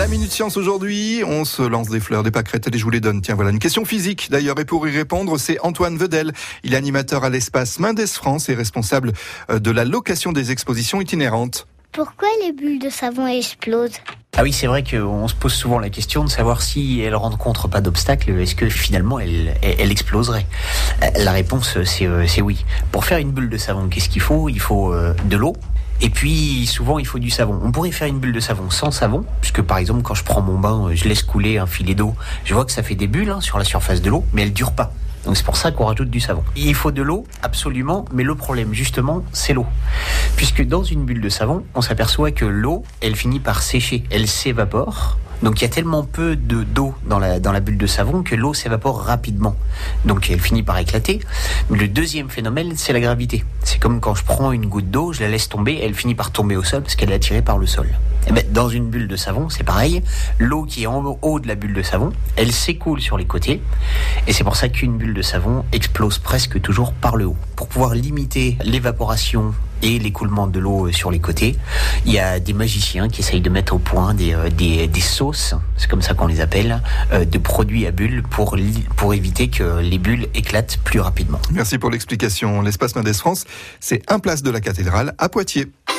La Minute Science aujourd'hui, on se lance des fleurs, des pâquerettes, et je vous les donne. Tiens, voilà une question physique d'ailleurs, et pour y répondre, c'est Antoine Vedel. Il est animateur à l'espace Mendes France et responsable de la location des expositions itinérantes. Pourquoi les bulles de savon explosent ? Ah oui, c'est vrai qu'on se pose souvent la question de savoir si elles rencontrent pas d'obstacles, est-ce que finalement elle exploserait ? La réponse c'est oui. Pour faire une bulle de savon, qu'est-ce qu'il faut ? Il faut de l'eau. Et puis, souvent, il faut du savon. On pourrait faire une bulle de savon sans savon, puisque par exemple, quand je prends mon bain, je laisse couler un filet d'eau. Je vois que ça fait des bulles sur la surface de l'eau, mais elles durent pas. Donc c'est pour ça qu'on rajoute du savon. Il faut de l'eau, absolument, mais le problème, justement, c'est l'eau. Puisque dans une bulle de savon, on s'aperçoit que l'eau, elle finit par sécher. Elle s'évapore. Donc il y a tellement peu d'eau dans la bulle de savon que l'eau s'évapore rapidement. Donc elle finit par éclater. Le deuxième phénomène, c'est la gravité. C'est comme quand je prends une goutte d'eau, je la laisse tomber, elle finit par tomber au sol parce qu'elle est attirée par le sol. Et ben, dans une bulle de savon, c'est pareil. L'eau qui est en haut de la bulle de savon, elle s'écoule sur les côtés. Et c'est pour ça qu'une bulle de savon explose presque toujours par le haut. Pour pouvoir limiter l'évaporation et l'écoulement de l'eau sur les côtés, il y a des magiciens qui essayent de mettre au point des sauces, c'est comme ça qu'on les appelle, de produits à bulles pour éviter que les bulles éclatent plus rapidement. Merci pour l'explication. L'espace Mendes France, c'est 1 place de la Cathédrale à Poitiers.